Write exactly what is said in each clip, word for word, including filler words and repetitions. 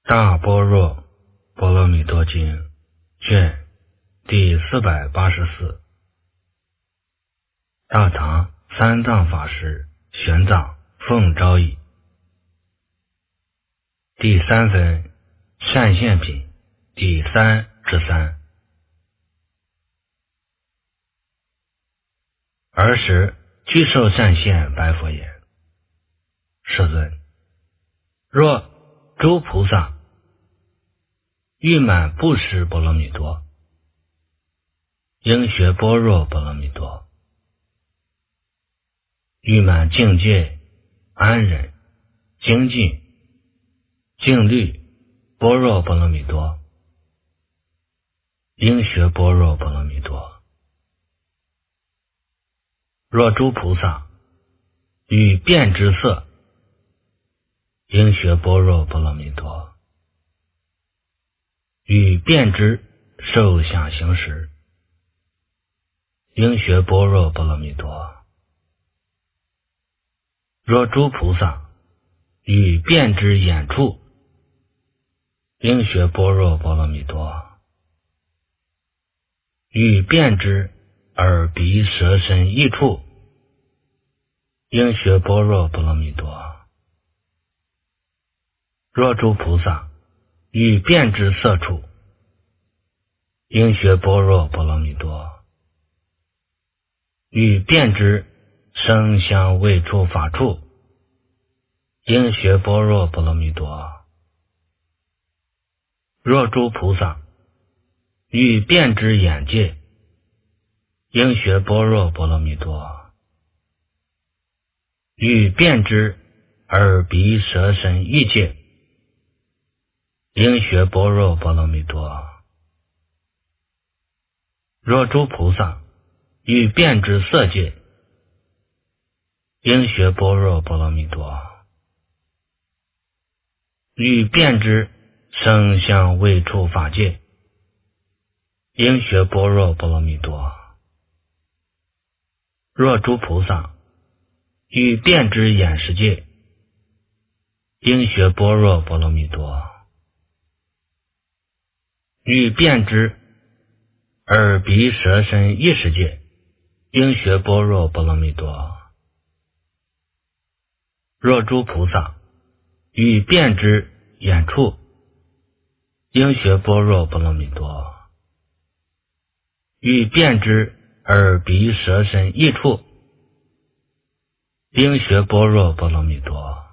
大般若波罗蜜多经卷第四百八十四，大唐三藏法师玄奘奉诏译。第三分善现品第三至三。尔时具受善现白佛言：世尊，若诸菩萨欲满布施波罗蜜多，应学般若波罗蜜多；欲满境界安忍精进静虑般若波罗蜜多，应学般若波罗蜜多。若诸菩萨欲变之色，应学般若波罗蜜多；欲变之受想行识，应学般若波罗蜜多。若诸菩萨欲变之眼处，应学般若波罗蜜多；欲变之耳鼻舌身意处，应学般若波罗蜜多。若诸菩萨欲变之色处，应学般若波罗蜜多；欲变之声香味触法处，应学般若波罗蜜多。若诸菩萨欲变之眼界，应学般若波罗蜜多；欲变之耳鼻舌身意界，应学般若波罗蜜多。若诸菩萨欲变之色界，应学般若波罗蜜多；欲变之声香味触法界，应学般若波罗蜜多。若诸菩萨欲变之眼识界，应学般若波罗蜜多；欲变之耳鼻舌身意识界，应学般若波罗蜜多。若诸菩萨欲变之眼处，应学般若波罗蜜多；欲变之耳鼻舌身意处，应学般若波罗蜜多。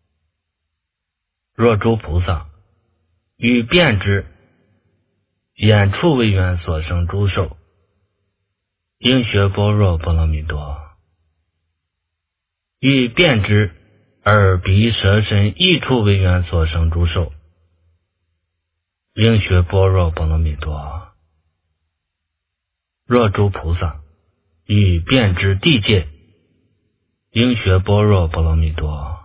若诸菩萨欲变之眼处为缘所生诸受，应学般若波罗蜜多；欲变之耳鼻舌身意处为缘所生诸受，应学般若波罗蜜多。若诸菩萨欲变之地界，应学般若波罗蜜多；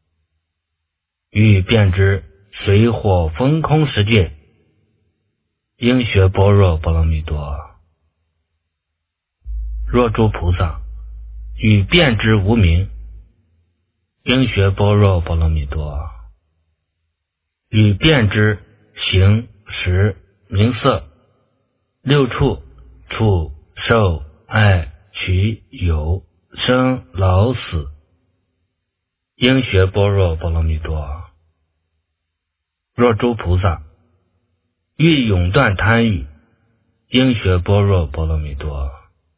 欲变之水火风空识界，应学般若波罗蜜多。若诸菩萨欲变之无明，应学般若波罗蜜多；欲变之形识名色六处触受爱取有生老死，应学般若波罗蜜多。若诸菩萨欲永断贪欲，应学般若波罗蜜多；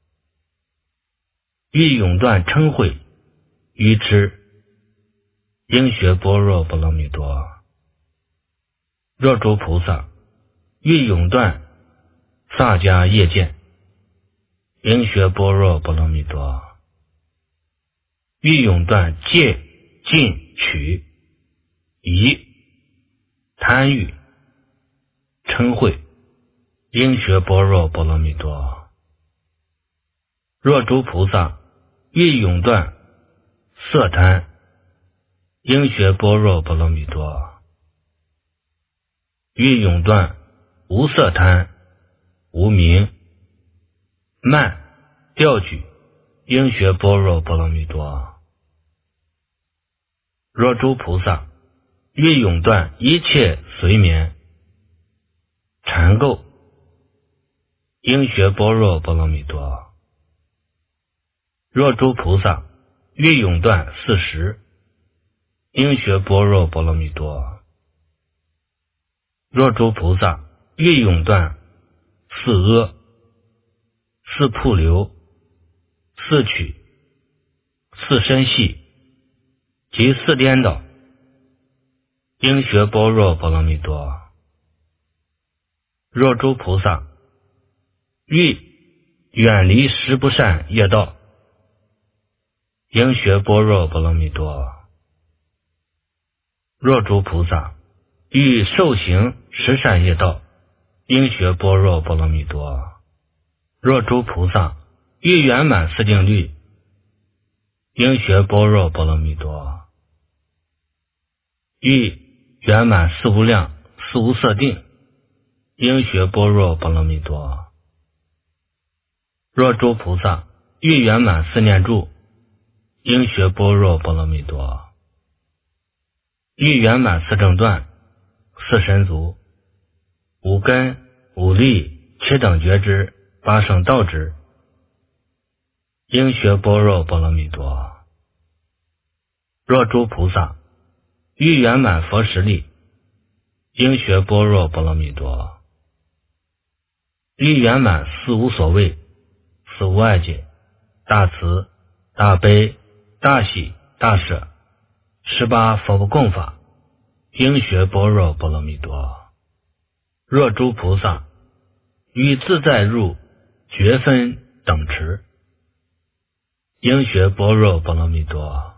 欲永断嗔恚愚痴，应学般若波罗蜜多。若诸菩萨欲永断萨迦业见，应学般若波罗蜜多；欲永断戒禁取疑贪欲嗔恚，应学般若波罗蜜多。若诸菩萨欲永断色贪，应学般若波罗蜜多；欲永断无色贪无明慢调举，应学般若波罗蜜多。若诸菩萨欲永断一切随眠缠垢，应学般若波罗蜜多。若诸菩萨欲永断四识，应学般若波罗蜜多。若诸菩萨欲永断四阿、四瀑流、四取、四身系及四颠倒，应学般若波罗蜜多。若诸菩萨欲远离十不善业道，应学般若波罗蜜多。若诸菩萨欲受行十善业道，应学般若波罗蜜多。若诸菩萨欲圆满四定律，应学般若波罗蜜多。欲圆满四无量四无色定，应学般若波罗蜜多。若诸菩萨欲圆满四念住，应学般若波罗蜜多。欲圆满四正断、四神足、五根、五力、七等觉知、八圣道支，应学般若波罗蜜多。若诸菩萨欲圆满佛实力，应学般若波罗蜜多。欲圆满四无所谓、四无碍解、大慈、大悲、大喜、大舍十八佛不共法，应学般若波罗蜜多。若诸菩萨欲自在入觉分等持，应学般若波罗蜜多。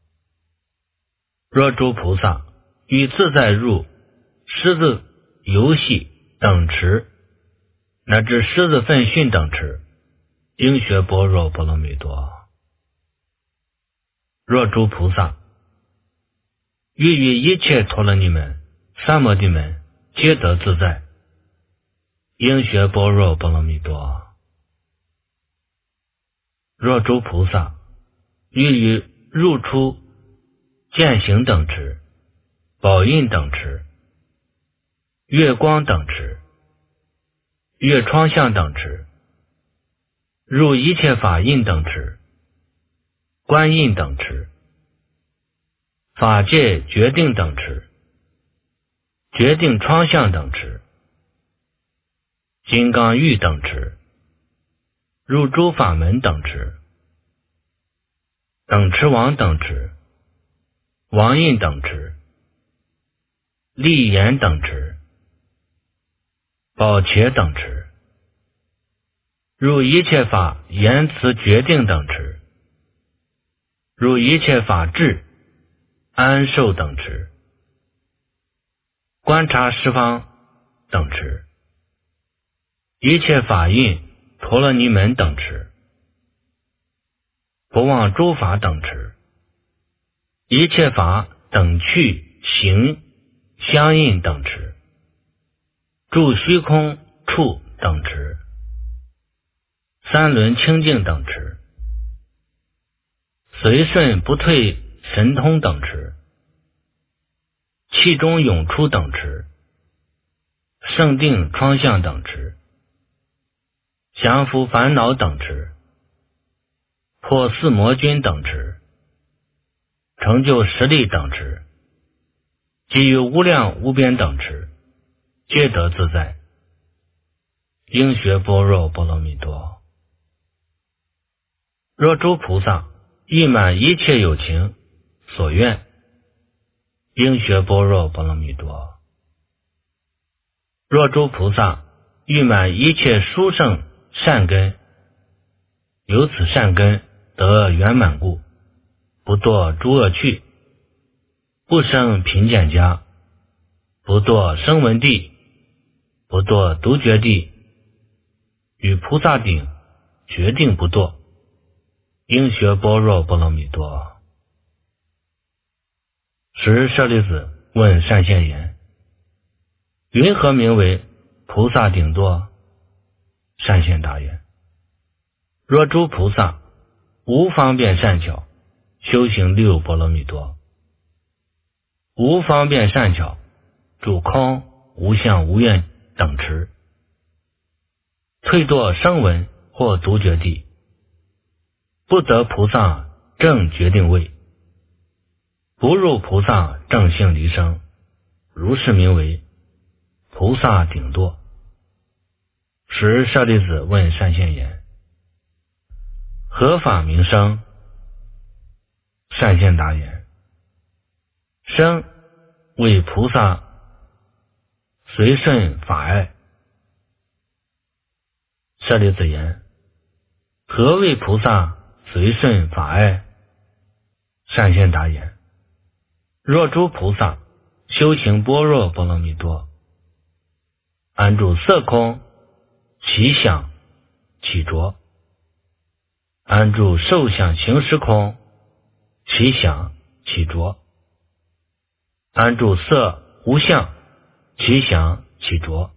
若诸菩萨欲自在入狮子游戏等持，乃至狮子奋训等持，应学般若波罗蜜多。若诸菩萨欲于一切陀罗尼门、三摩地门皆得自在，应学般若波罗蜜多。若诸菩萨欲于入出见行等持、宝印等持、月光等持、月窗相等持、入一切法印等持、观印等持、法界决定等持、决定窗相等持、金刚玉等持、入诸法门等持、等持王等持、王印等持、立言等持、宝伽等持、入一切法言辞决定等持、入一切法智安受等持、观察十方等持、一切法印陀罗尼门等持、不忘诸法等持、一切法等趣行相应等持、住虚空处等持、三轮清净等持、随顺不退神通等持、气中涌出等持、圣定窗相等持、降伏烦恼等持、破四魔君等持、成就实力等持、给予无量无边等持，皆得自在，应学般若波罗蜜多。若诸菩萨欲满一切有情所愿，应学般若波罗蜜多。若诸菩萨欲满一切殊胜善根，由此善根得圆满故，不堕诸恶趣，不生贫贱家，不堕声闻地，不堕独觉地，与菩萨顶决定不堕，应学般若波罗蜜多。时舍利子问善现言：云何名为菩萨顶堕？善现答言：若诸菩萨无方便善巧修行六波罗蜜多， 无方便善巧，主空无相无愿等持，退堕声闻或独觉地，不得菩萨正决定位，不入菩萨正性离生，如是名为菩萨顶堕。时舍利子问善现言：何法名生？善现答言：生为菩萨随顺法爱。舍利子言：何为菩萨随顺法爱？善现答言：若诸菩萨修行般若波罗蜜多，安住色空，其想起着，安住受想行识空，其想起着，安住色无相，其想起着，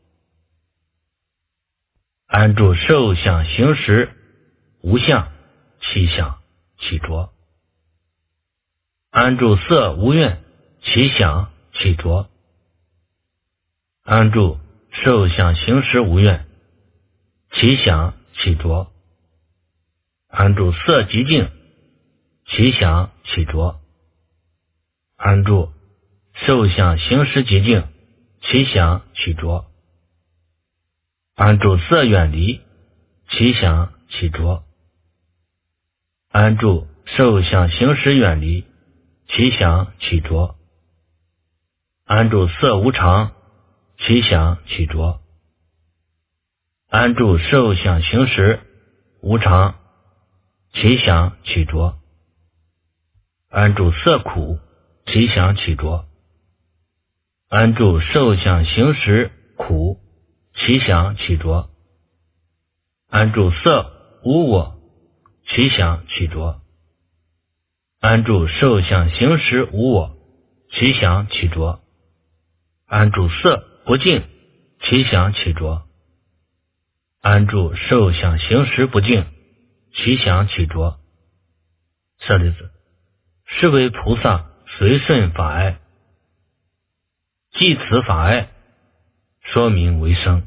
安住受想行识无相，其想起着，安住色无愿，其想起着，安住受想行识无愿，其想起着，安住色极净，其想起着，安住受想行识极净，其想起着，安住色远离，其想起着，安住受想行识远离，其想起着，安住色无常，其想起着，安住受想行识无常，其想起着，安住色苦，其想起着，安住受想行识苦，其想起着，安住色无我，其想起着，安住受想行识无我，其想起着，安住色不净，其想起着，安住受想行识不净，其想起着。舍利子，是为菩萨随顺法爱，即此法爱，说明为生。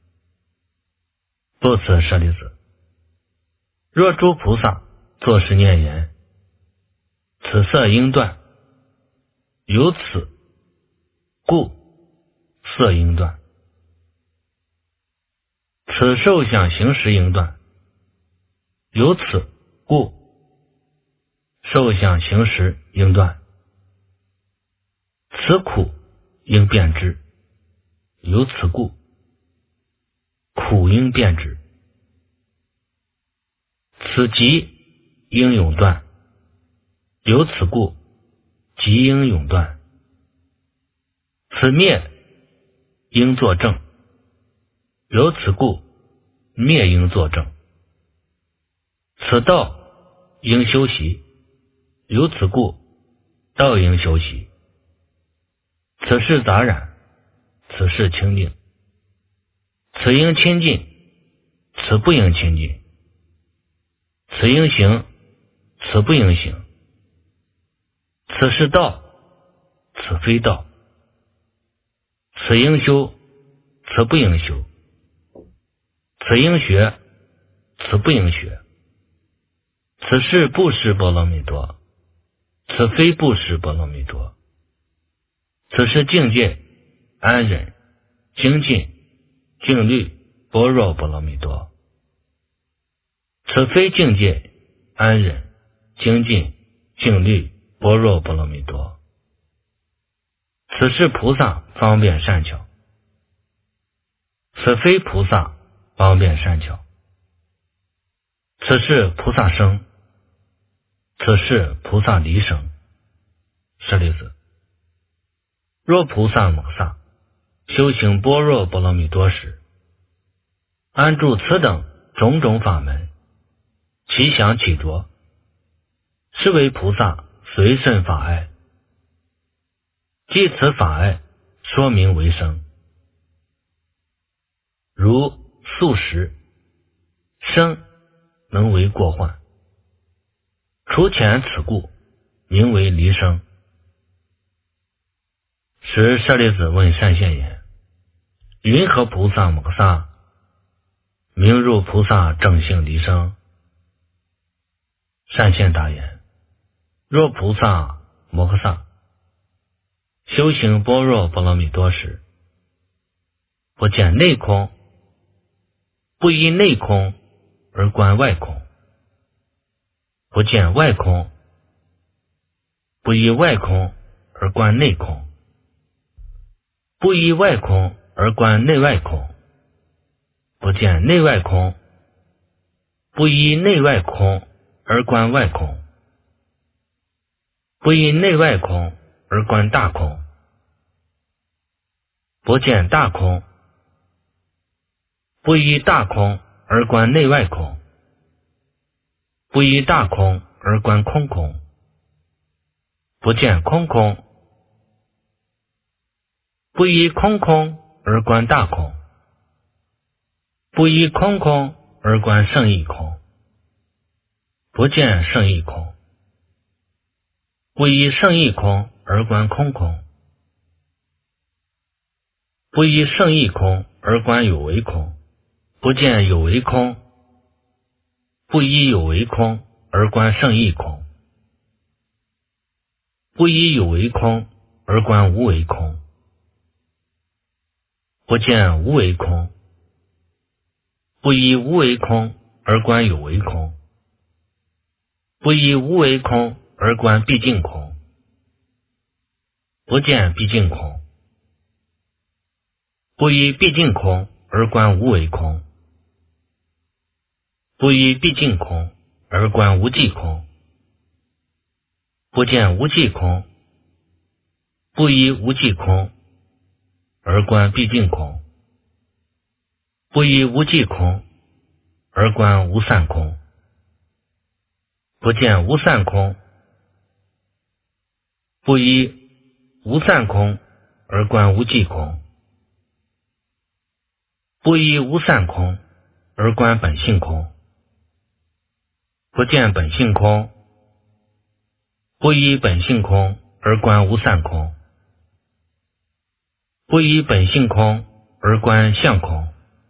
不此舍利子，若诸菩萨作是念言：此色应断，由此故色应断；此受想行识应断，由此故受想行识应断；此苦应变之，由此故苦应变之；此集应永断，由此故集应永断；此灭应作正，由此故灭应作正；此道应修习，由此故道应修习；此事杂染，此事清净；此应亲近，此不应亲近；此应行，此不应行；此是道，此非道；此应修，此不应修；此应学，此不应学；此是不识波罗蜜多，此非不识波罗蜜多；此是境界安忍精进静虑般若波罗蜜多，此非境界安忍精进静虑般若波罗蜜多。此是菩萨方便善巧，此非菩萨方便善巧。此是菩萨生，此是菩萨离生。舍利子，若菩萨摩萨修行般若波罗蜜多时，安住此等种种法门，其想起着，是为菩萨随顺法爱，即此法爱，说明为生。如素食生能为过患，除前此故名为离生。 时舍利子问善现言：云何菩萨摩诃萨名入菩萨正性离生？善现答言：若菩萨摩诃萨修行般若波罗蜜多时，不见内空，不依内空而观外空，不见外空，不依外空而观内空，不依外空而观内外空，不见内外空，不依内外空而观外空，不依内外空而观大空，不见大空，不依大空而观内外空，不依大空而观空空，不见空空，不依空空而观大空，不依空空而观胜义空，不见胜义空，不依胜义空而观空空，不依胜义空而观有为空，不见有为空，不依有为空而观胜义空，不依有为空而观无为空，不见无为空，不依无为空而观有为空，不依无为空而观毕竟空，不见毕竟空，不依毕竟空而观无为空，不依毕竟空而观无际空，不见无际空，不依无际空而观毕竟空，不依无际空而观无散空，不见无散空，不依无散空而观无际空，不依无散空而观本性空，不见本性空，不依本性空而观无散空，不依本性空而观相空，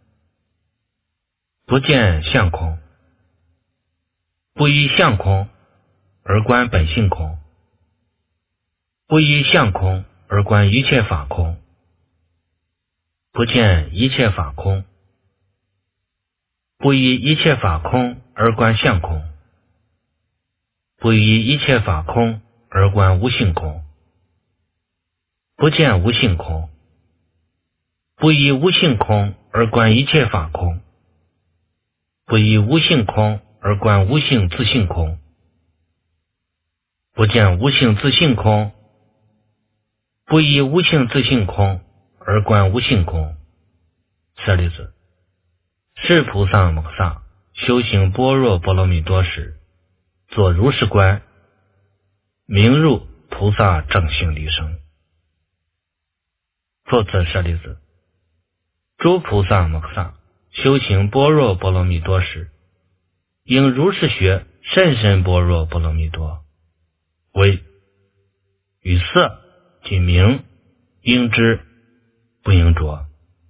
不见相空，不依相空而观本性空，不依相空而观一切法空，不见一切法空，不依一切法空而观相空，不依一切法空而观无性空，不见无性空，不依无性空而观一切法空，不依无性空而观无性自性空，不见无性自性空，不依无性自性空而观无性空。舍利子，是菩萨摩诃萨修行般若波罗蜜多时，作如是观，名入菩萨正性离生。复次舍利子，诸菩萨摩诃萨修行般若波罗蜜多时，应如是学甚深般若波罗蜜多，为与色及名应知不应着，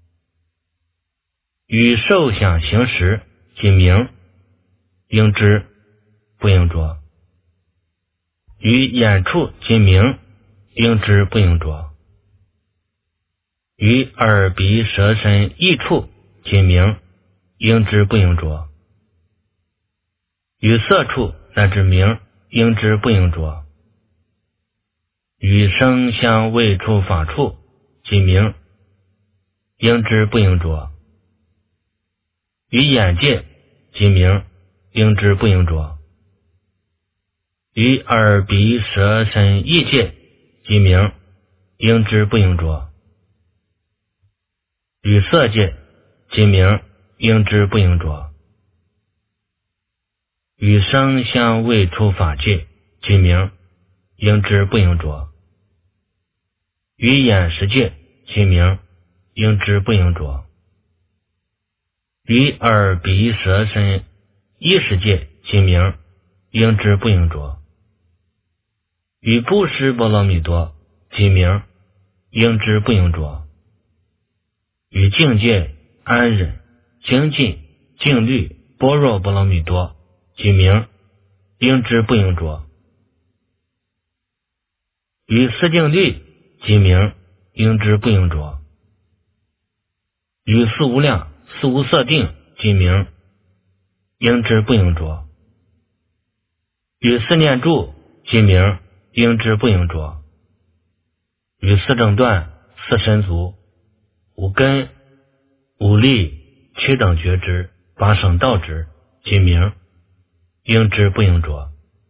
与受想行识及名应知不应着，与眼处及名应知不应着，与耳鼻舌身意处及名应知不应着，与色处乃至名应知不应着，与声香味触法处及名应知不应着，与眼界及名应知不应着，与耳鼻舌身意界及名应知不应着，与色界及名应知不应着，与声香味触法界及名应知不应着，与眼识界及名应知不应着，与耳鼻舌身意识界及名应知不应着，与布施波罗蜜多及名应知不应着。与境界安忍精进静虑般若波罗蜜多即名应知不应着。与四静虑即名应知不应着。与四无量四无色定即名应知不应着。与四念住即名应知不应着。与四正断四神足五根五力七等觉知八圣道知即名应知不应着。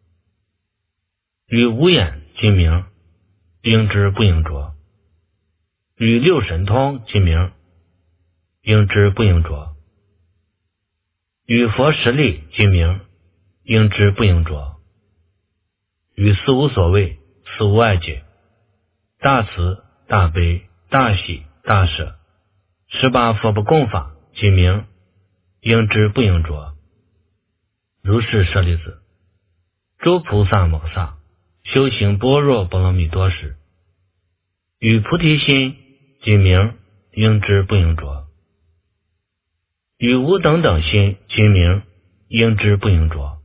与五眼即名应知不应着。与六神通即名应知不应着。与佛实力即名应知不应着。与四无所谓四无碍解大慈大悲大喜大舍十八佛不共法即名应知不应着。如是舍利子，诸菩萨摩萨修行般若波罗蜜多时，与菩提心即名应知不应着。与无等等心即名应知不应着。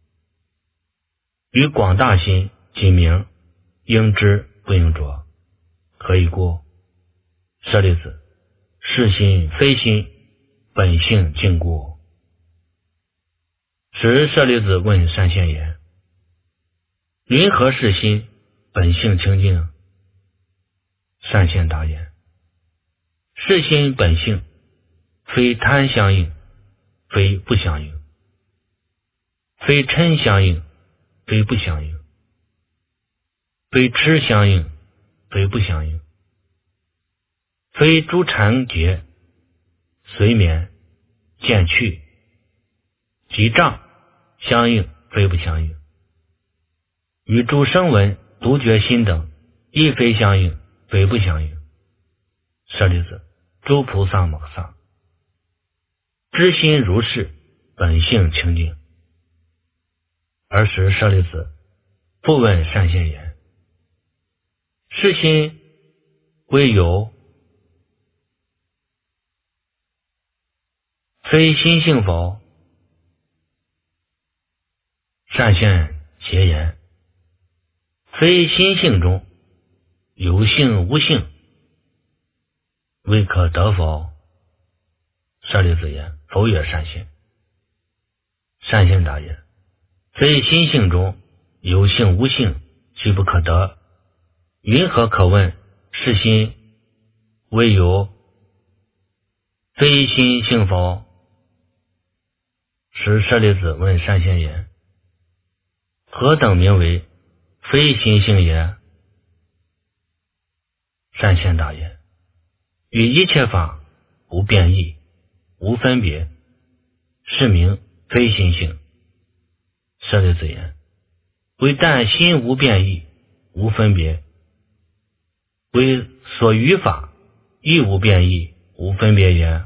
与广大心即名应知不应着。何以故？舍利子，是心非心，本性净故。时舍利子问善现言：云何是心本性清净？善现答言：是心本性，非贪相应，非不相应，非嗔相应，非不相应，非痴相应，非不相应，非诸缠结随眠渐去即障相应，非不相应，与诸声闻独觉心等亦非相应，非不相应。舍利子，诸菩萨摩萨知心如是，本性清净。尔时舍利子复问善现言：是心为有非心性否？善现结言：非心性中有性无性，未可得否？舍利子言：否也，善现。善现答言：非心性中有性无性，岂不可得？云何可问是心为有非心性否？时舍利子问善现言：何等名为非心性也？善现答言：与一切法无变异，无分别，是名非心性。舍利子言：唯但心无变异，无分别，为所于法亦无变异，无分别也。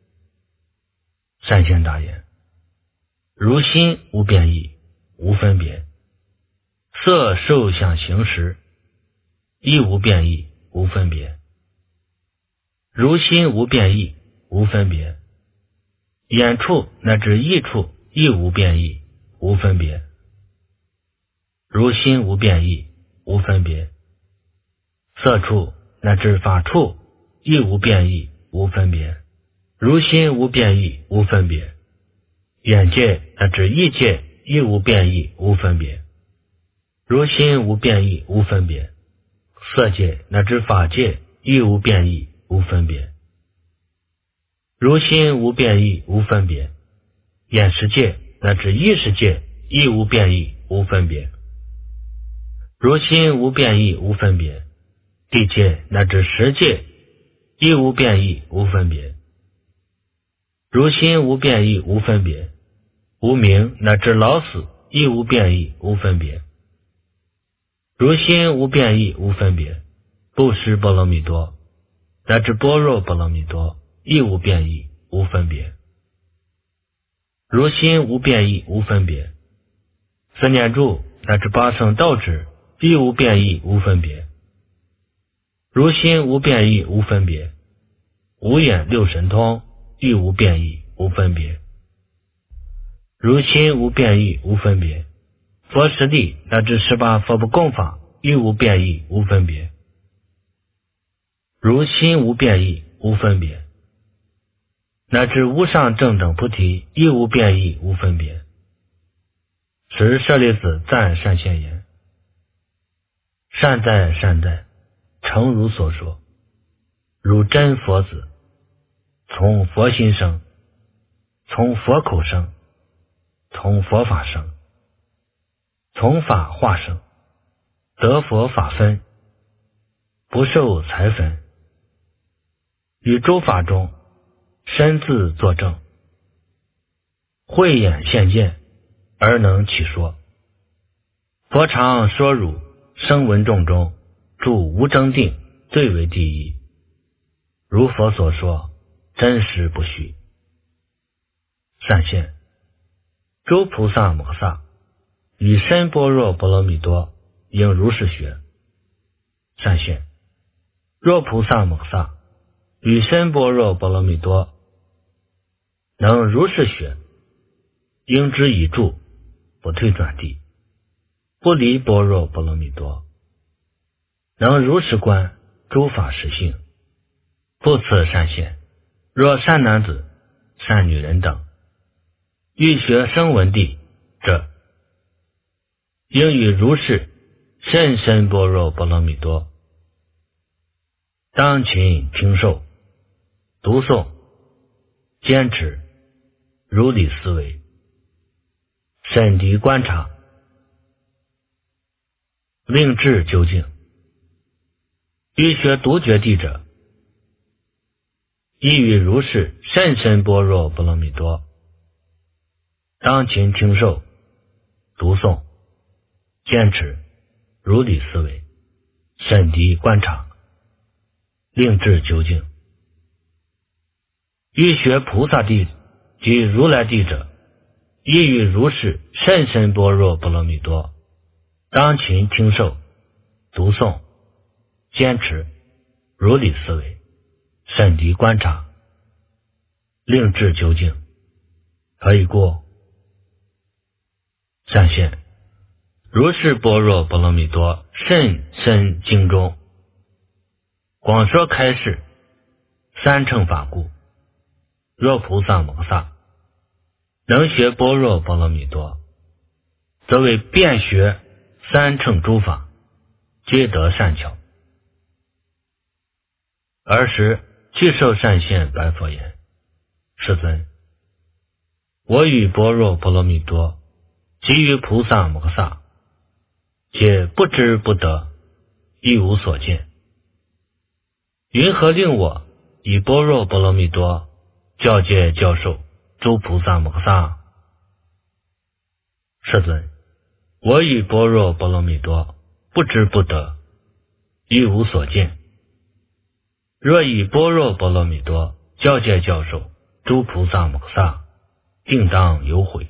善现答言：如心无变异，无分别，色受想行识亦无变异，无分别，如心无变异，无分别，眼处乃至意处亦无变异，无分别，如心无变异，无分别，色处乃至法处亦无变异，无分别，如心无变异，无分别，眼界乃至意界亦无变异，无分别，如心无变异，无分别，色界乃至法界亦无变异，无分别，如心无变异，无分别，眼识界乃至意识界亦无变异，无分别，如心无变异，无分别，地界乃至识界亦无变异，无分别，如心无变异，无分别，无明乃至老死亦无变异，无分别，如心无变异，无分别，布施波罗蜜多乃至般若波罗蜜多亦无变异，无分别，如心无变异，无分别，四念住乃至八圣道智亦无变异，无分别， 如心无变异无分别，五眼六神通亦无变异无分别。如心无变异无分别，佛实力乃至十八佛不共法亦无变异无分别。如心无变异无分别，乃至无上正等菩提亦无变异无分别。时舍利子赞善现言：善哉善哉，诚如所说，如真佛子，从佛心生，从佛口生，从佛法生，从法化生，得佛法分，不受财分，于诸法中身自作证，慧眼现见，而能起说。佛常说汝声闻众中，住无争定最为第一，如佛所说，真实不虚。善现，诸菩萨摩萨以身般若波罗蜜多应如是学。善现，若菩萨摩萨与身般若波罗蜜多能如是学，应知以住，不退转地，不离般若波罗蜜多，能如是观诸法实性。复次善现，若善男子善女人等欲学声闻地者，应与如是甚深般若波罗蜜多，当勤听受，读诵，坚持，如理思维，审敌观察，令至究竟。欲学独觉地者，亦与如是甚深般若波罗蜜多，当勤听受，读诵，坚持，如理思维，审敌观察，令至究竟。欲学菩萨地及如来地者，亦与如是甚深般若波罗蜜多，当勤听受，读诵，坚持，如理思维，审敌观察，令至究竟。可以过。善现，如是般若波罗蜜多甚深经中，广说开示三乘法故，若菩萨摩萨能学般若波罗蜜多，则为遍学三乘诸法，皆得善巧。尔时具受善现白佛言：世尊，我与般若波罗蜜多及于菩萨摩萨，皆不知不得，亦无所见。云何令我以般若波罗蜜多教诫教授诸菩萨摩萨？世尊，我以般若波罗蜜多不知不得，亦无所见。若以般若波罗蜜多教诫教授诸菩萨摩萨，定当有悔。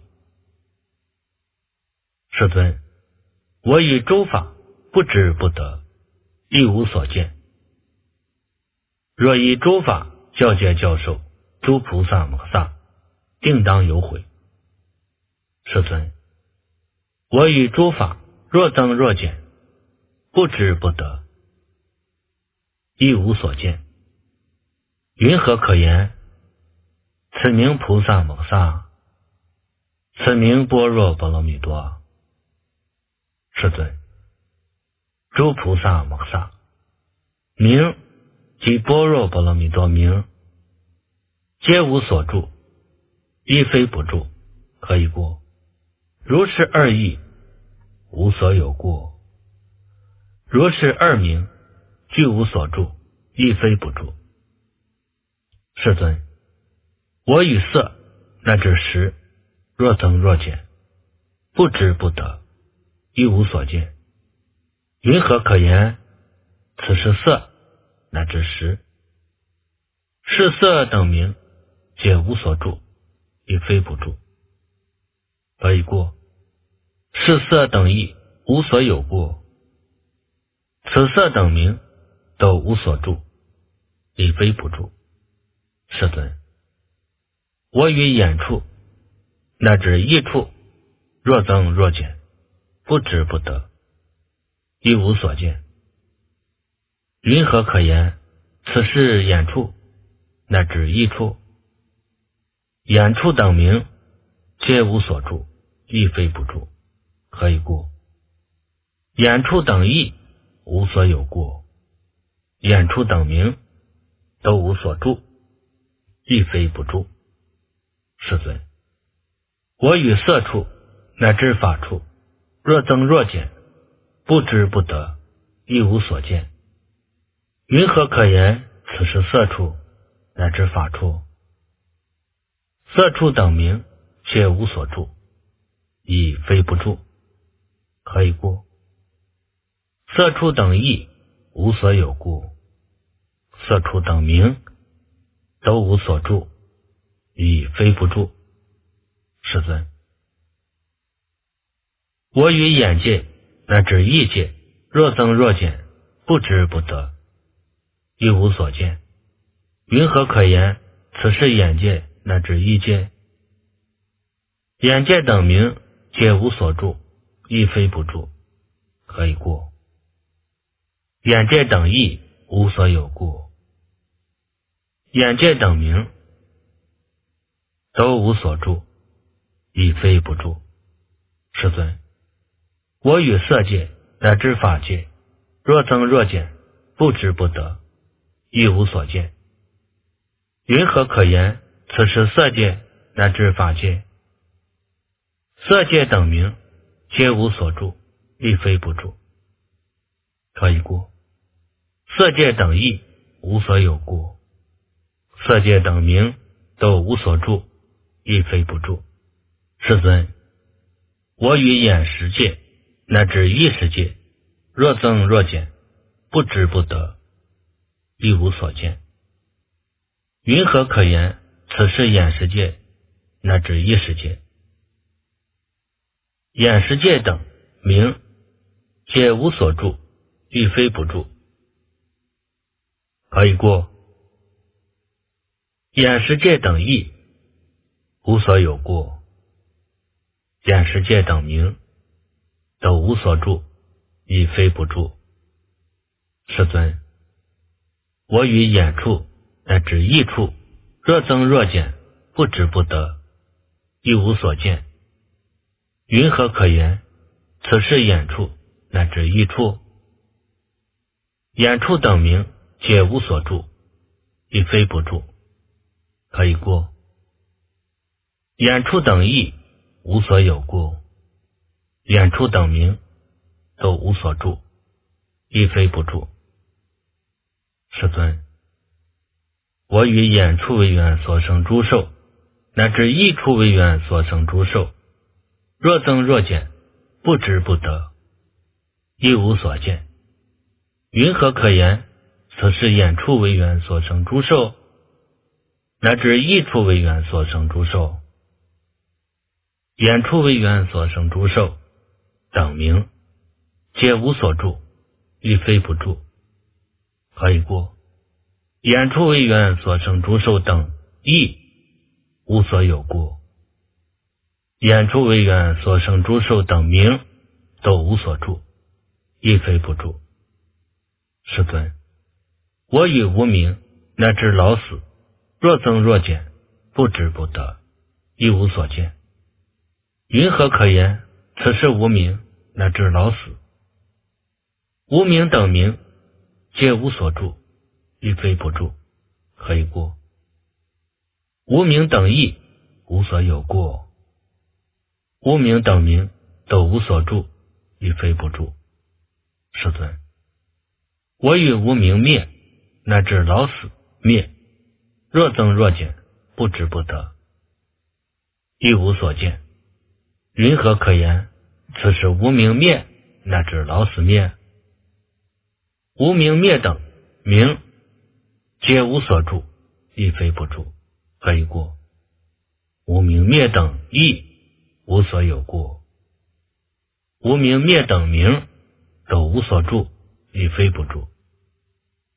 世尊，我以诸法不知不得，亦无所见。若以诸法教诫教授诸菩萨摩萨，定当有悔。世尊，我以诸法若增若减，不知不得，亦无所见。云何可言？此名菩萨摩萨，此名般若波罗蜜多。世尊，诸菩萨摩萨名及般若波罗蜜多名，皆无所住，亦非不住，可以过。如是二义，无所有过。如是二名，俱无所住，亦非不住。世尊，我与色乃至识若增若减，不知不得，亦无所见。云何可言？此是色乃至识，是色等名，皆无所住，亦非不住，可以过。是色等义，无所有过。此色等名， 都无所住，亦非不住。世尊，我于眼处乃至意处，若增若减，不知不得，亦无所见。云何可言？此是眼处乃至意处，眼处等名，皆无所住，亦非不住。何以故？眼处等意无所有故，眼处等名都无所住，亦非不住。世尊，我与色处乃至法处，若增若减，不知不得，亦无所见。云何可言？此是色处乃至法处，色处等名，皆无所住，亦非不住。何以故？色处等意无所有故，色处等名都无所住，亦非不住。世尊，我于眼界乃至意界，若增若减，不知不得，亦无所见。云何可言？此是眼界乃至意界，眼界等名，皆无所住，亦非不住。何以故？眼界等意无所有故，眼界等名都无所住，亦非不住。世尊，我与色界乃至法界，若增若减，不知不得，亦无所见。云何可言？此是色界乃至法界，色界等名，皆无所住，亦非不住。何以故？色界等意无所有故，色界等名都无所住，亦非不住。世尊，我与眼识界乃至意识界，若增若减，不知不得，亦无所见。云何可言？此是眼识界乃至意识界，眼识界等名，皆无所住，亦非不住。何以故？眼识界等意无所有故，眼识界等名都无所住，亦非不住。世尊，我与眼处乃至意处，若增若减，不知不得，亦无所见。云何可言？此是眼处乃至意处，眼处等名，皆无所住，亦非不住。何以故？眼处等意无所有故，眼处等名都无所住，亦非不住。世尊，我与眼处为缘所生诸受，乃至意处为缘所生诸受，若增若减，不知不得，亦无所见。云何可言？此是眼处为缘所生诸受，乃至意处为缘所生诸受，眼处为缘所生诸受等名，皆无所住，亦非不住。何以故？眼处为缘所生诸受等意无所有故，眼处为缘所生诸受等名都无所住，亦非不住。世尊，我与无明乃至老死，若增若减，不知不得，亦无所见。云何可言？此是无明乃至老死，无明等名，皆无所住，亦非不住。何以故？无明等意无所有故，无明等名都无所住，亦非不住。世尊，我与无明灭乃至老死灭，若增若减，不知不得，亦无所见。云何可言？此是无明灭乃至老死灭，无明灭等名，皆无所住，亦非不住。何以故？无明灭等意无所有故，无明灭等名都无所住，亦非不住。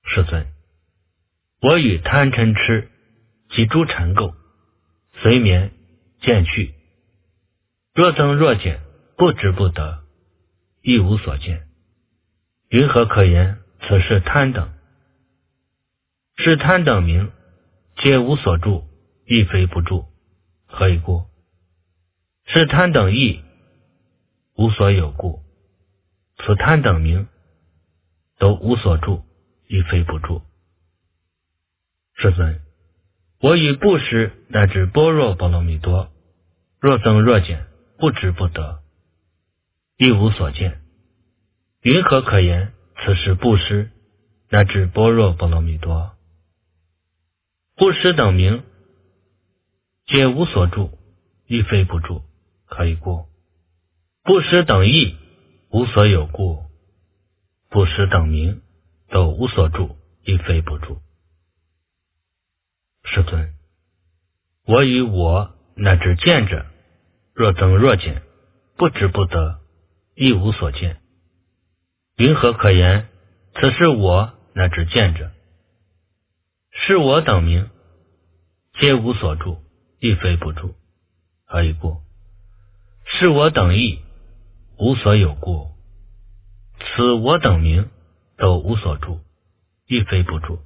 世尊，我与贪嗔痴及诸缠垢随眠渐去，若增若减，不知不得，亦无所见，云何可言此是贪等？是贪等名，皆无所住，亦非不住，何以故？是贪等义，无所有故，此贪等名，都无所住，亦非不住。世尊，我与布施乃至般若波罗蜜多，若增若减，不知不得，亦无所见，云何可言此是布施乃至般若波罗蜜多？布施等名，皆无所住，亦非不住，何以故？布施等义，无所有故，布施等名，都无所住，亦非不住。世尊，我与我乃至见者，若增若减，不知不得，亦无所见，云何可言此是我乃至见者？是我等名，皆无所住，亦非不住，何以故？是我等义，无所有故，此我等名，都无所住，亦非不住。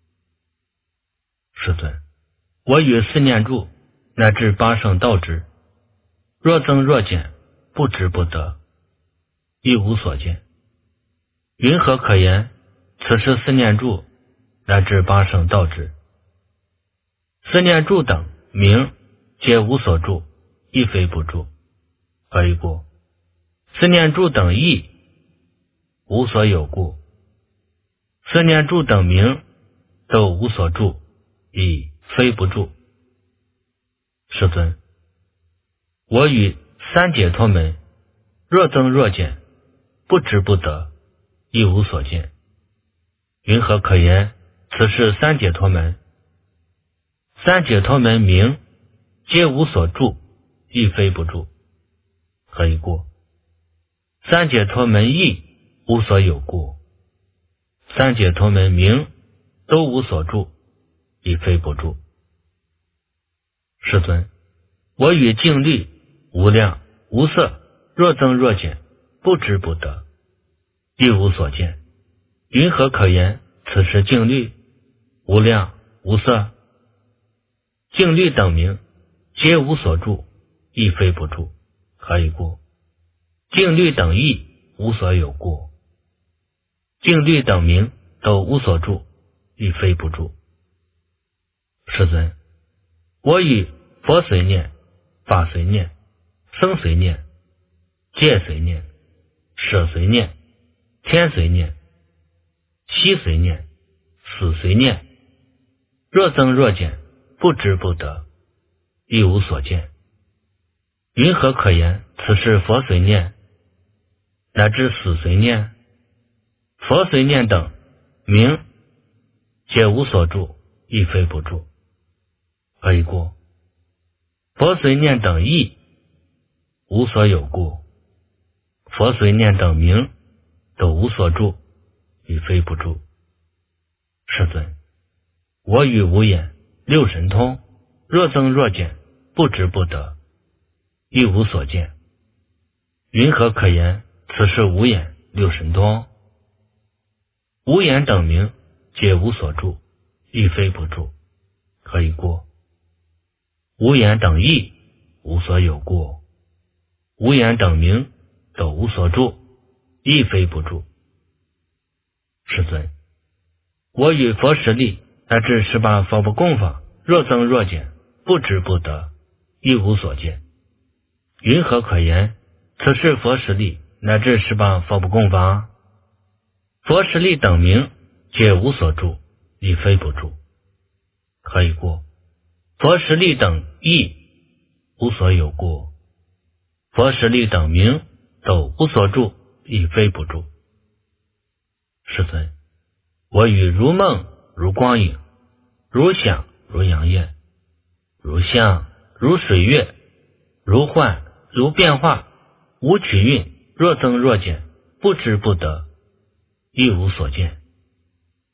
世尊，我与四念住乃至八圣道之，若增若减，不知不得，亦无所见，云何可言此是四念住乃至八圣道之？四念住等名，皆无所住，亦非不住，何以故？四念住等义，无所有故，四念住等名，都无所住，亦非不住。世尊，我与三解脱门，若增若减，不知不得，亦无所见，云何可言此是三解脱门？三解脱门名，皆无所住，亦非不住，何以故？三解脱门义，无所有故，三解脱门名，都无所住，亦非不住。世尊，我与净律无量无色，若增若减，不知不得，亦无所见，云何可言此是净律无量无色？净律等名，皆无所住，亦非不住，何以故？净律等义，无所有故，净律等名，都无所住，亦非不住。世尊，我与佛随念、法随念、僧随念、戒随念、舍随念、天随念、息随念、死随念，若增若减，不知不得，亦无所见，云何可言此是佛随念乃至死随念？佛随念等名，皆无所住，亦非不住，何以故？佛随念等义，无所有故，佛随念等名，都无所住，亦非不住。世尊，我与无眼六神通，若增若减，不知不得，亦无所见，云何可言此是无眼六神通？无眼等名，皆无所住，亦非不住，何以故？无眼等义，无所有故，无眼等名，都无所住，亦非不住。世尊，我与佛实力乃至十八佛不共法，若增若减，不知不得，亦无所见，云何可言此是佛实力乃至十八佛不共法？佛实力等名，皆无所住，亦非不住，何以故？佛实力等义，无所有故，佛实力等名，都无所住，亦非不住。世尊，我与如梦如光影，如响如阳焰，如相如水月，如幻如变化，无取运，若增若减，不知不得，亦无所见，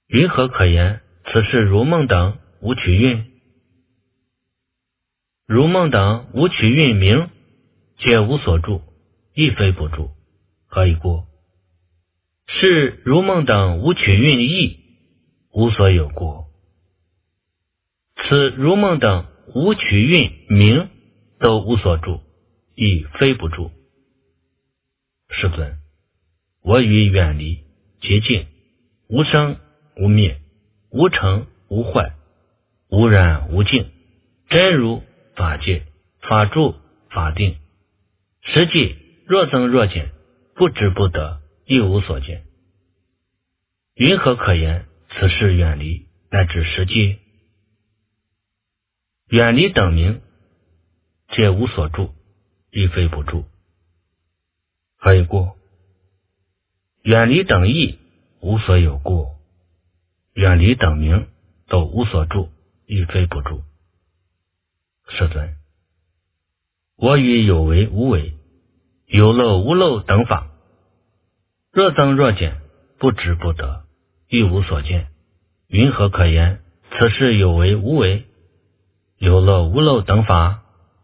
云何可言？此是如梦等无取韵。如梦等无取韵名，皆无所住，亦非不住，何以故？是如梦等无取韵义，无所有故。此如梦等无取韵名，都无所住，亦非不住。世尊，我与远离洁净，无生无灭，无成无坏，无染无净，真如法界法住法定，实际若增若减，不知不得，亦无所见。云何可言？此事远离乃至实际。远离等名，皆无所住，亦非不住，何以故？远离等义，无所有故；远离等名，都无所住，亦非不住。世尊，我与有为无为，有漏无漏等法，若增若减，不知不得，亦无所见。云何可言？此事有为无为，有漏无漏等法，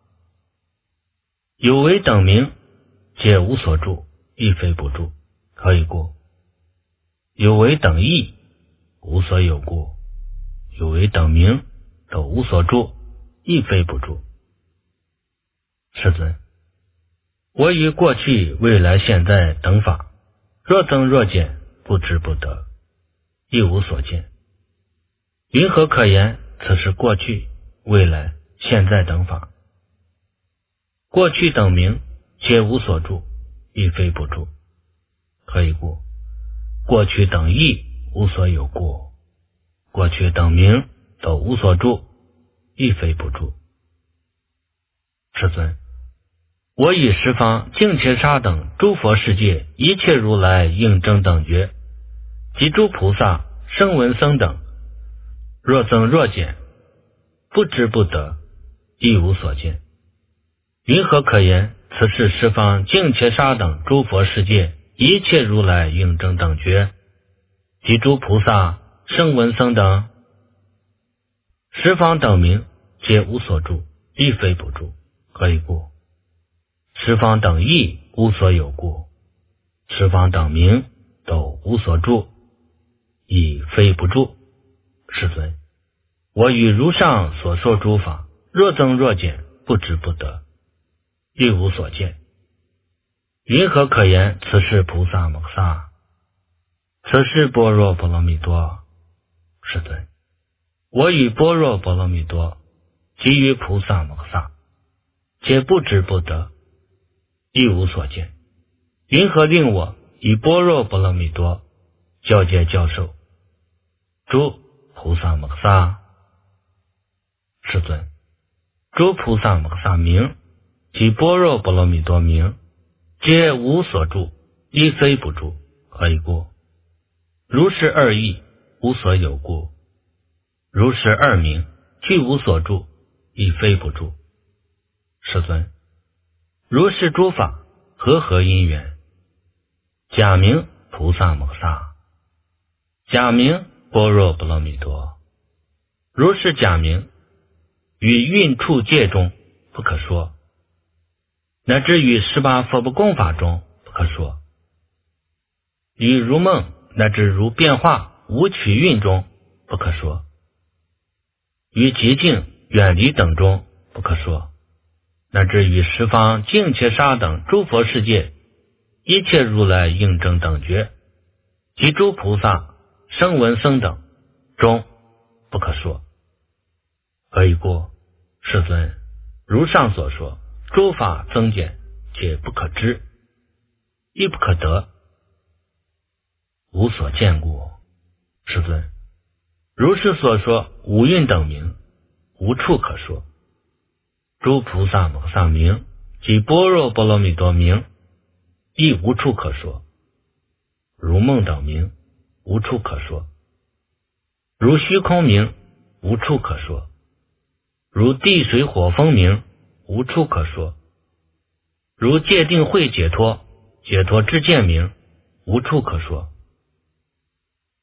有为等名，皆无所住，亦非不住，何以故？有为等义，无所有故；有为等名，都无所住，亦非不住。世尊，我于过去未来现在等法，若增若减，不知不得，亦无所见。云何可言？此是过去未来现在等法，过去等名，皆无所住，亦非不住，何以故？过去等义，无所有故；过去等名，都无所住，亦非不住。世尊，我以十方净切沙等诸佛世界一切如来应正等觉，及诸菩萨声闻僧等，若增若减，不知不得，亦无所见。云何可言？此是十方净切沙等诸佛世界一切如来应正等觉，及诸菩萨声闻僧等，十方等名，皆无所住，亦非不住，何以故？十方等义，无所有故；十方等名，都无所住，亦非不住。世尊，我与如上所说诸法，若增若减，不知不得，亦无所见。云何可言？此是菩萨摩诃萨，此是般若波罗蜜多。世尊，我与般若波罗蜜多，及于菩萨摩诃萨，皆不知不得，亦无所见。云何令我以般若波罗蜜多教诫教授诸菩萨摩诃萨？世尊，诸菩萨摩诃萨名及般若波罗蜜多名，皆无所住，亦非不住，何以故？如是二义，无所有故；如是二名，俱无所住，亦非不住。世尊，如是诸法，和合因缘？假名菩萨摩诃萨，假名般若波罗蜜多。如是假名，于蕴处界中不可说，乃至于十八佛不共法中不可说，于如梦乃至如变化无取蕴中不可说，于极静远离等中不可说，乃至于十方净切沙等诸佛世界一切如来应正等觉，及诸菩萨声闻僧等中不可说。何以故？世尊，如上所说，诸法增减，皆不可知，亦不可得，无所见故。世尊，如是所说五蕴等名，无处可说。诸菩萨摩诃萨名及般若波罗蜜多名，亦无处可说。如梦等名，无处可说；如虚空名，无处可说；如地水火风名，无处可说；如界定慧解脱解脱之见名，无处可说；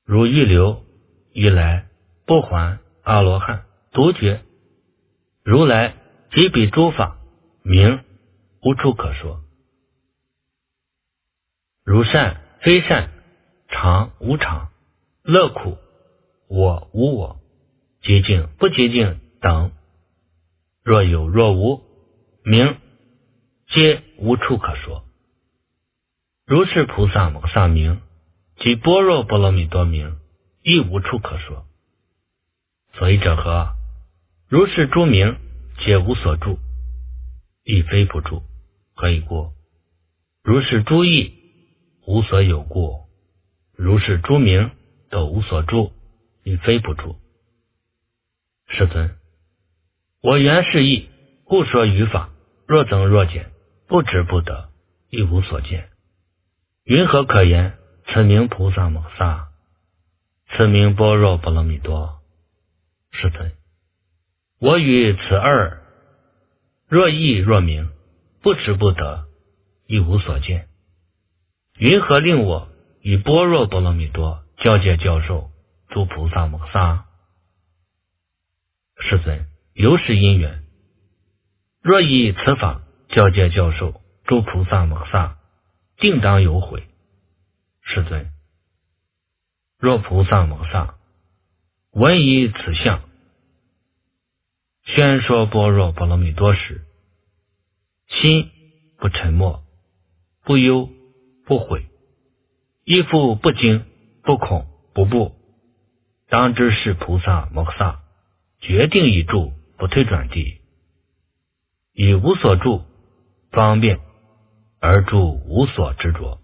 如预流、一来、不还、阿罗汉、独觉，如来即彼诸法名无处可说。如善非善、常无常、乐苦我无我、洁净不洁净等，若有若无名，皆无处可说。如是菩萨摩萨名及般若波罗蜜多名，亦无处可说。所以者何？如是诸名，皆无所住，亦非不住。何以故？如是诸义，无所有故。如是诸名，都无所住，亦非不住。世尊，我原是义，故说于法，若增若减，不知不得，亦无所见。云何可言？此名菩萨摩萨，此名般若波罗蜜多。世尊，我与此二，若义若名，不知不得，亦无所见。云何令我以般若波罗蜜多教诫教授诸菩萨摩萨？世尊，由是因缘，若以此法教诫教授诸菩萨摩萨，定当有悔。世尊，若菩萨摩萨闻以此相，宣说般若波罗蜜多时，心不沉默，不忧不悔，亦复不惊不恐不怖，当知是菩萨摩萨决定已住，不退转地，以无所住方便而住无所执着。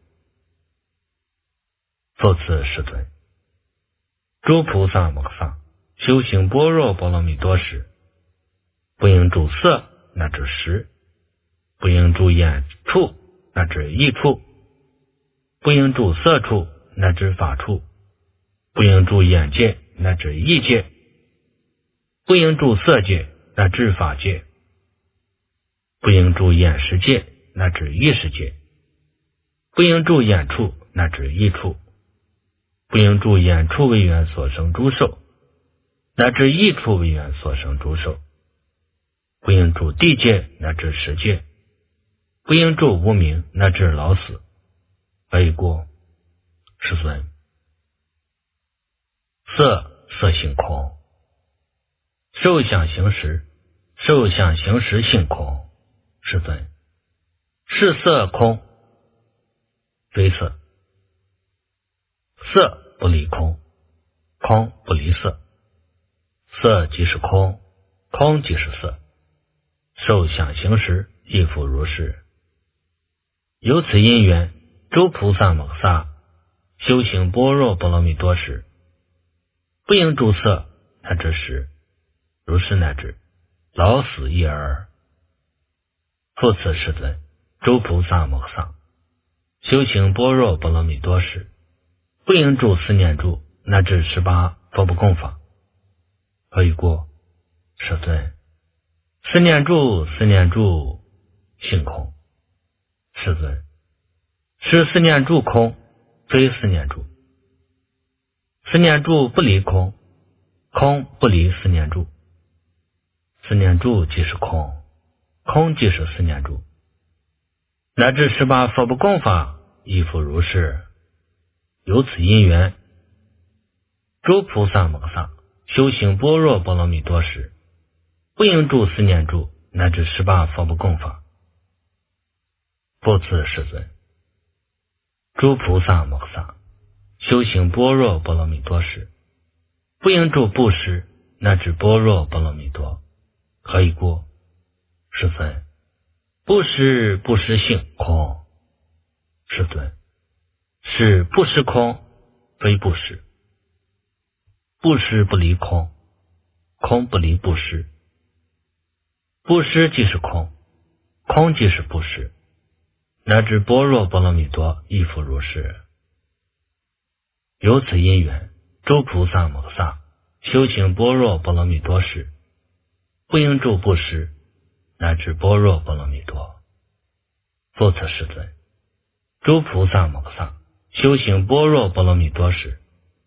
复次世尊，诸菩萨摩萨修行般若波罗蜜多时，不应住色乃至识，不应住眼处乃至意处，不应住色处乃至法处，不应住眼界乃至意界，不应住色界乃至法界，不应住眼识界乃至意识界，不应住眼处乃至意处，不应住眼处为缘所生诸受，乃至意处为缘所生诸受，不应住地界乃至识界，不应住无明乃至老死。何以故？世尊，色色性空，受想行识，受想行识性空。世尊，是色空，非色。色不离空，空不离色，色即是空，空即是色，受想行识亦复如是。由此因缘，诸菩萨摩萨修行般若波罗蜜多时，不应住色乃至识，如是乃至老死一耳。复次世尊，诸菩萨摩萨修行般若波罗蜜多时，不应住思念住乃至十八佛不共法。何以故？世尊，思念住思念住性空。世尊，是思念住空，非思念住。思念住不离空，空不离思念住。思念住即是空，空即是思念住，乃至十八佛不共法亦复如是。由此因缘，诸菩萨摩萨修行般若波罗蜜多时，不应住思念住乃至十八佛不共法。复次世尊，诸菩萨摩萨修行般若波罗蜜多时，不应住布施乃至般若波罗蜜多。何以故？世尊，布施布施性空。世尊，是布施空，非布施。布施不离空，空不离布施。布施即是空，空即是布施，乃至般若波罗蜜多亦复如是。由此因缘，诸菩萨摩萨修行般若波罗蜜多时，不应住布施乃至般若波罗蜜多。复次世尊，诸菩萨摩萨修行般若波罗蜜多时，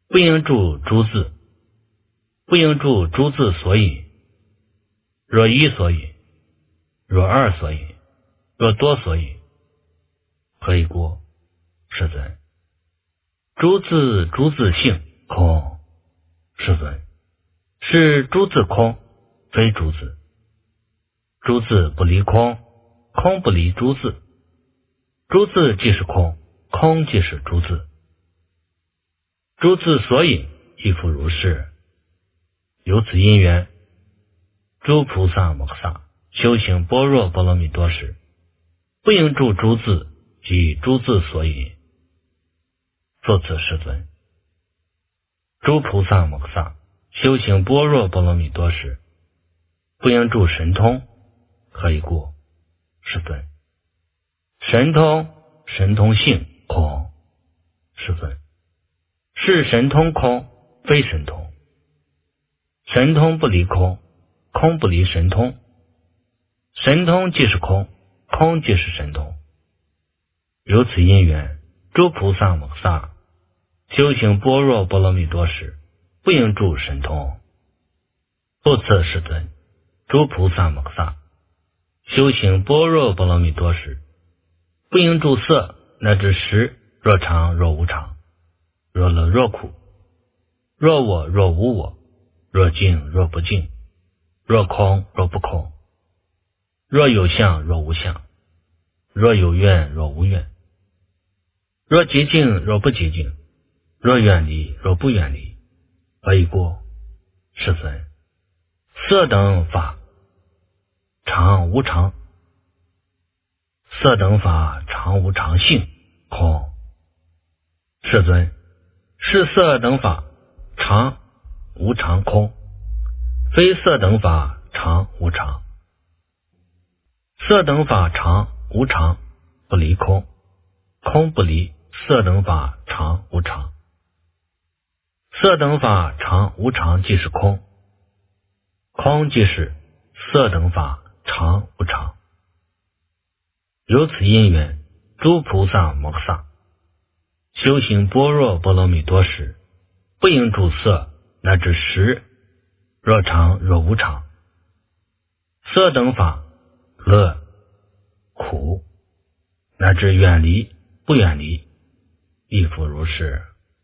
不应注诸字，不应注诸字所引。若一所引，若二所引，若多所引，何以故？世尊。诸字诸字性空，世尊。是诸字空，非诸字。诸字不离空，空不离诸字。诸字即是空，空即是诸字。诸字所引亦复如是。由此因缘，诸菩萨摩诃萨修行般若波罗蜜多时，不应注诸字及诸字所引。作此世尊。诸菩萨摩诃萨修行般若波罗蜜多时，不应注神通。何以故？世尊。神通神通性空，世尊。是神通空，非神通。神通不离空，空不离神通。神通即是空，空即是神通。由此因缘，诸菩萨摩诃萨修行般若波罗蜜多时，不应注神通。复次世尊。诸菩萨摩诃萨修行般若波罗蜜多时，不应注色，乃至识，若常若无常，若乐若苦，若我若无我，若静若不静，若空若不空，若有相若无相，若有愿若无愿，若极静若不极静，若远离若不远离。何以故？世尊。色等法常无常，色等法常无常性空。世尊。是色等法常无常空，非色等法常无常。色等法常无常，不离空，空不离色等法常无常。色等法常无常即是空，空即是色等法常无常。由此因缘，诸菩萨摩诃萨修行般若波罗蜜多时，不应注色，乃至识，若常若无常。色等法乐苦，乃至远离不远离，亦复如是。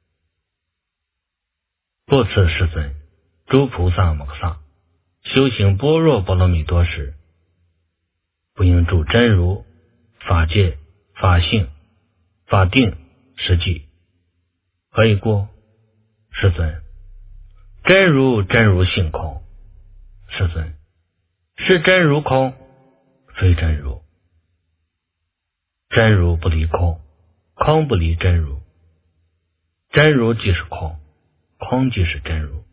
复次世尊。诸菩萨摩诃萨修行般若波罗蜜多时，不应注真如、法界、法性、法定、实际。何以故？世尊。真如真如性空。世尊。是真如空，非真如。真如不离空，空不离真如。真如即是空，空即是真如。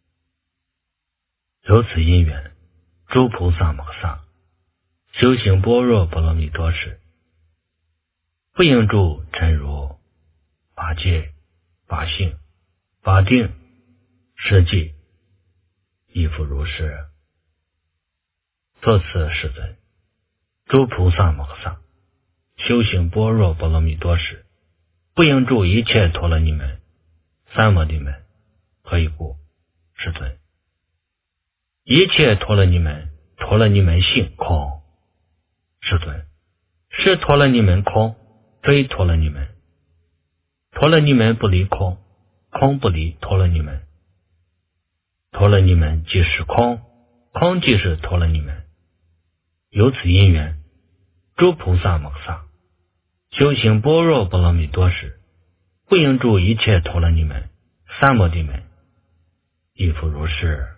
由此因缘，诸菩萨摩诃萨修行般若波罗蜜多时，不应注真如、法界、法性、法定、实际，亦复如是。作此世尊。诸菩萨摩诃萨修行般若波罗蜜多时，不应注一切陀罗尼门、三摩地门。何以故？世尊。一切陀罗尼门，陀罗尼门性空。世尊。是陀罗尼门空，非陀罗尼门。陀罗尼门不离空，空不离陀罗尼门。陀罗尼门即是空，空即是陀罗尼门。由此因缘，诸菩萨摩诃萨修行般若波罗蜜多时，不应注一切陀罗尼门、三摩地门，亦复如是。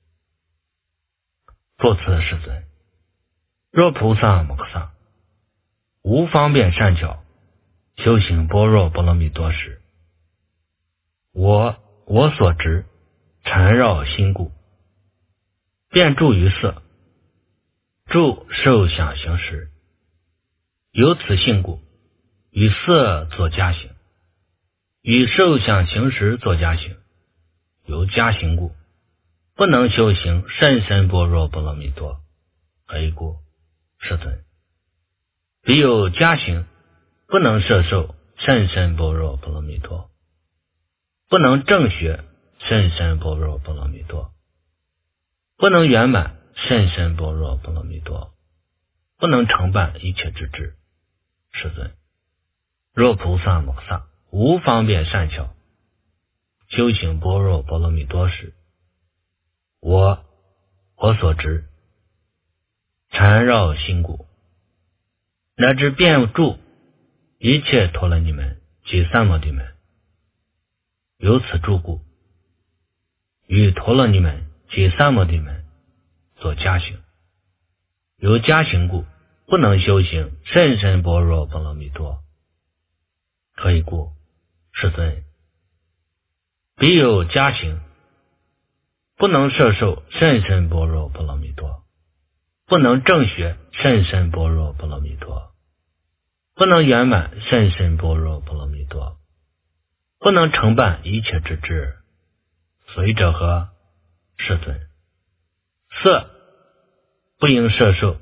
复次世尊。若菩萨摩诃萨无方便善巧修行般若波罗蜜多时，我我所执缠绕心故，便住于色，住受想行识，由此性故，与色作加行，与受想行识作加行，由加行故，不能修行甚深般若波罗蜜多。何以故？世尊。彼有加行，不能摄受甚深般若波罗蜜多。 不能正学甚深般若波罗蜜多，不能圆满甚深般若波罗蜜多，不能成办一切之智。世尊，若菩萨摩萨无方便善巧修行般若波罗蜜多时，我我所知缠绕心骨，乃至遍住一切陀罗尼门及三摩地门，由此诸故，与陀罗尼门及三摩地门作加行，由加行故，不能修行甚深般若波罗蜜多。何以故？世尊，彼有加行，不能摄受甚深般若波罗蜜多，不能正学甚深般若波罗蜜多，不能圆满甚深般若波罗蜜多，不能成办一切之智。所以者何？世尊，色不应摄受，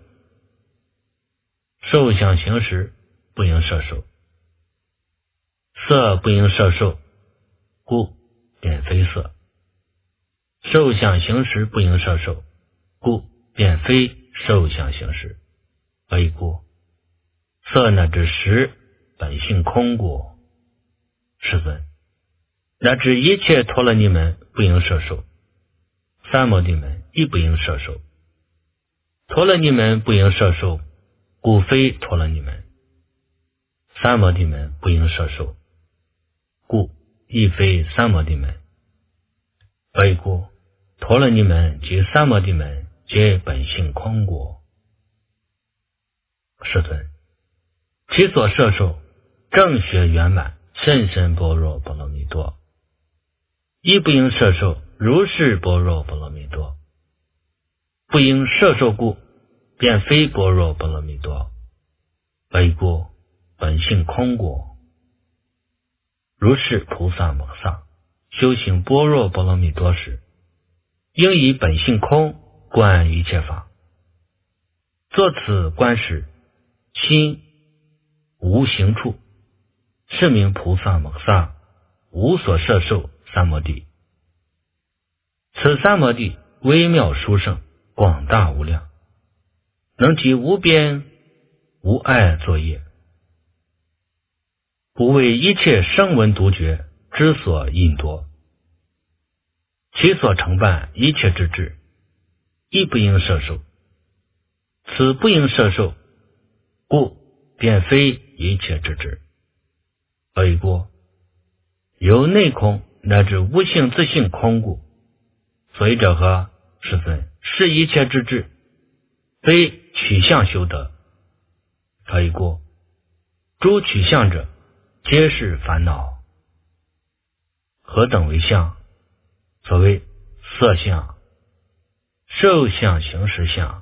受想行识不应摄受，色不应摄受，故便非色；受想行识不应摄受，故便非受想行识。何以故？色乃至识本性空故。世尊，乃至一切陀罗尼门不应摄受，三摩地门亦不应摄受。陀罗尼门不应摄受，故非陀罗尼门；三摩地门不应摄受，故亦非三摩地门。何以故？陀罗尼门及三摩地门皆本性空故。世尊，其所摄受正学圆满甚深般若波罗蜜多，亦不应摄受如是般若波罗蜜多。不应摄受故，便非般若波罗蜜多。何以故？本性空故。如是菩萨摩萨修行般若波罗蜜多时，应以本性空观一切法。作此观时，心无行处，是名菩萨摩萨无所摄受三摩地。此三摩地微妙殊胜，广大无量，能集无边无碍作业，不为一切声闻独觉之所引夺，其所成办一切之智，亦不应摄受。此不应摄受，故便非一切之智。何以故？由内空乃至无性自性空故。所以者何？世尊，是一切之智，非取相修得。何以故？诸取相者，皆是烦恼。何等为相？所谓色相、受相、行识相、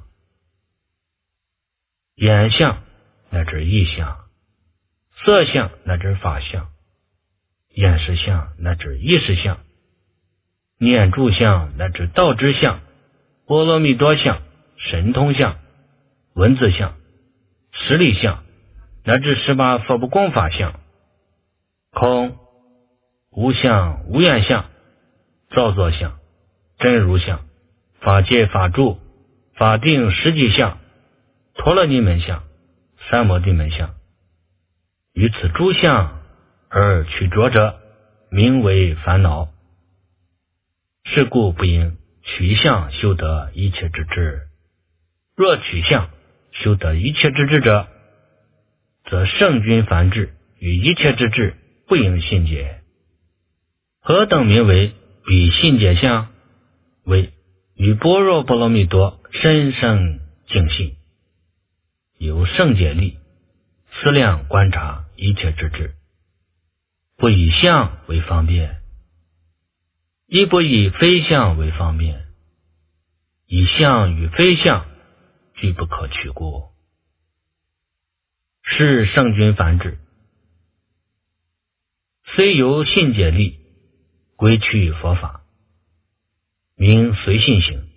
眼相乃至意相，色相乃至法相，眼识相乃至意识相，念住相乃至道之相，波罗蜜多相、神通相、文字相、实力相，乃至十八佛不共法相，空、无相、无愿相、造作相、真如相、法界法住、法定实际相、陀罗尼门相、三摩地门相，于此诸相而取着者，名为烦恼。是故不应取相修得一切之智。若取相修得一切之智者，则圣君梵志与一切之智不应信解。何等名为彼信解相？为与般若波罗蜜多深生净信，由圣解力思量观察一切之智，不以相为方便，亦不以非相为方便，以相与非相俱不可取故。是圣君梵志，虽由信解力归去佛法，名随信行，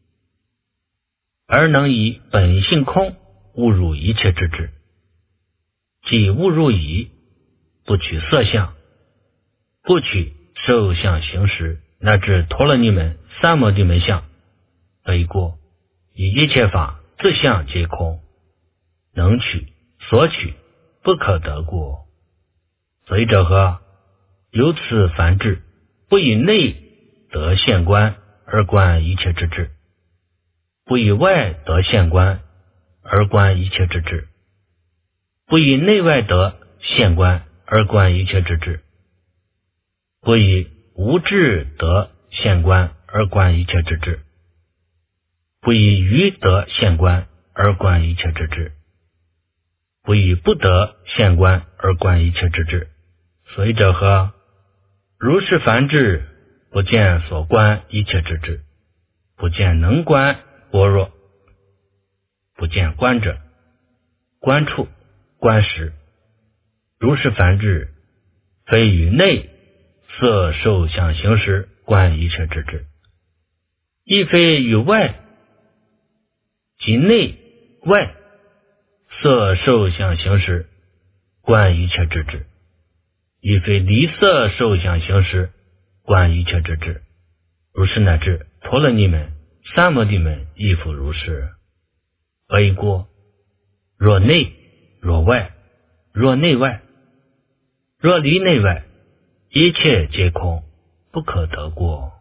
而能以本性空误入一切之智，即误入以不取色相，不取受想行识乃至陀罗尼门、三摩地门相，何以故？以一切法自相皆空，能取所取不可得故。所以者何？由此凡智不以内得现观而观一切之智，不以外得现观而观一切之智，不以内外得现观而观一切之智，不以无智得现观而观一切之智，不以愚得现观而观一切之智，不以不得现观而观一切之智。所以者何？如是凡智不见所观一切之智，不见能观般若，不见观者、观处、观时。如是凡智非于内色受想行识观一切之智，亦非于外即内外色受想行识观一切之智，亦非离色受想行识观一切之智。如是乃至陀罗尼门、三摩地门亦复如是。何以故？若内若外，若内外，若离内外，一切皆空，不可得过。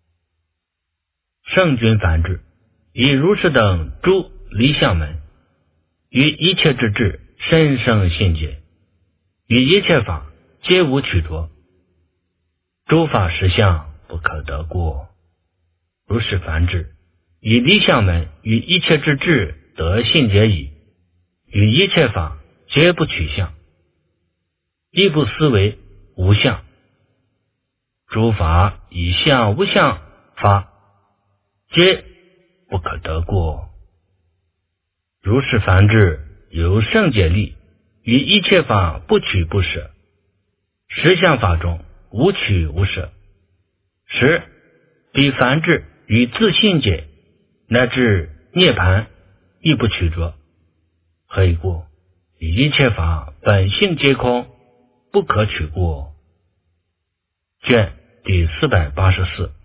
圣君凡智以如是等诸离相门，于一切之智深生信解，于一切法皆无取着，诸法实相不可得过。如是凡智以离相门于一切之智得信解矣，于一切法皆不取相，亦不思维无相，诸法以相无相法皆不可得过。如是凡智有圣解力，于一切法不取不舍，实相法中无取无舍，十彼凡智与自信解乃至涅槃亦不取着。何以故？一切法本性皆空，不可取过。卷第四百八十四。